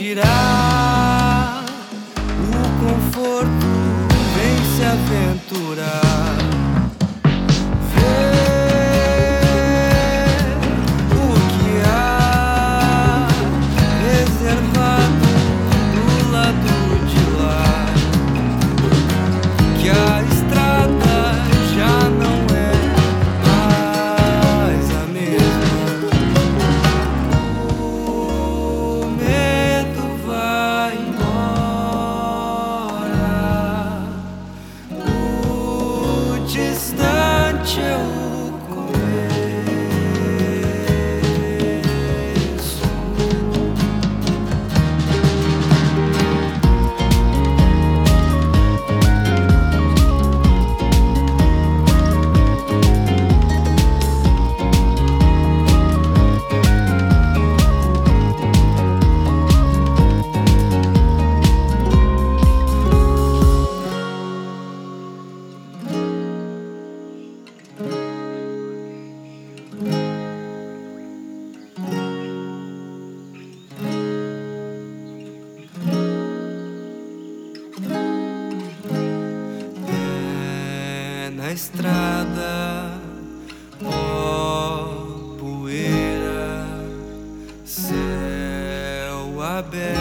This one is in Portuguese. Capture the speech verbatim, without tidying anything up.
tirar o conforto, vem se aventurar. Ver o que há reservado do lado de lá, que a estrada já não é mais a mesma. O medo vai embora, o distante é o começo. Na estrada, ó poeira, céu aberto.